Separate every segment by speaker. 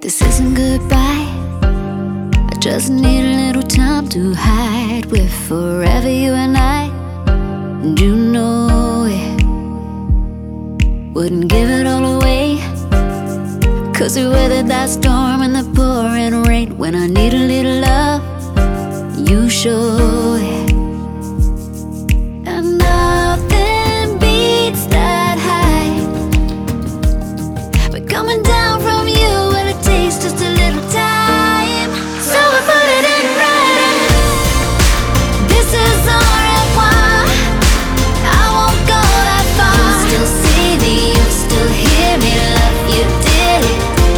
Speaker 1: This isn't goodbye. I just need a little time to hide. We're forever, you and I. And you know it. Wouldn't give it all away, 'cause we weathered that storm and the pouring rain. When I need a little love, you show it. And nothing beats that high. But coming down from you, well, it takes just a little time. So I put it in writing. This is au revoir. I won't go that far. You still see me, you still hear me, love, you did it.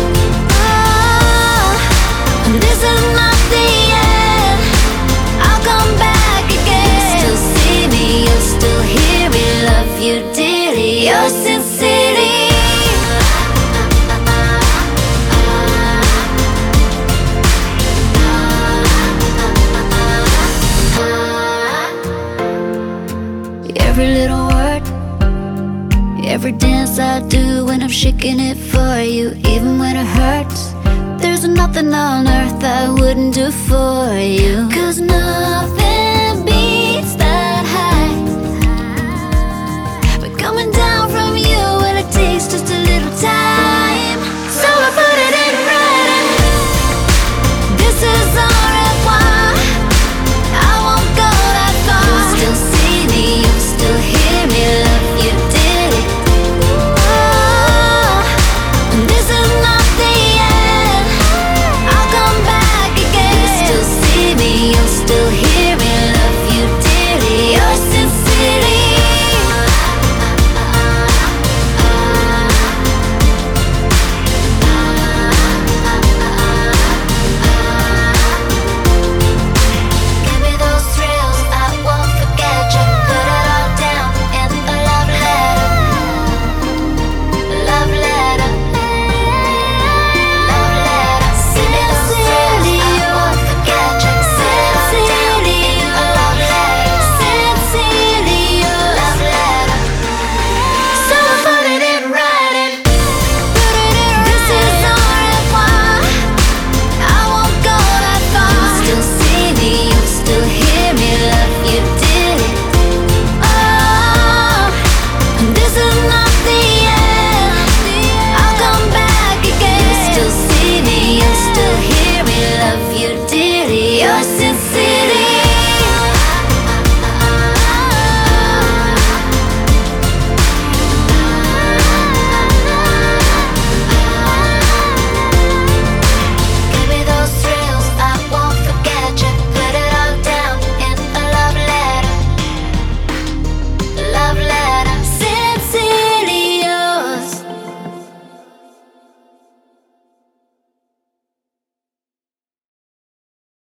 Speaker 1: Oh, this is not the end. I'll come back again. You still see me, you still hear me, love, you did it. Your Sin City. Every little word, every dance I do when I'm shaking it for you, even when it hurts, there's nothing on earth I wouldn't do for you. 'Cause nothing beats that high. But coming down from you, well, it takes just a little time. So I put it in writing. This is au revoir. I won't go that far. You still see me, you still hear me, love, you did it. Oh, this is not the end. I'll come back again. You still see me, you still hear